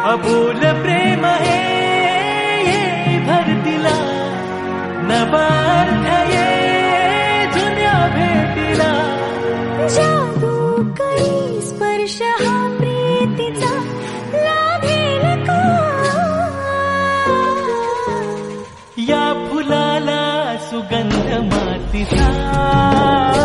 अबोल प्रेम हे ये भरतीला नवा अर्थ ये जुन्या भेटीला जादू काही स्पर्श हा प्रीतीचा लाभेल का या फुलाला सुगंध मातीचा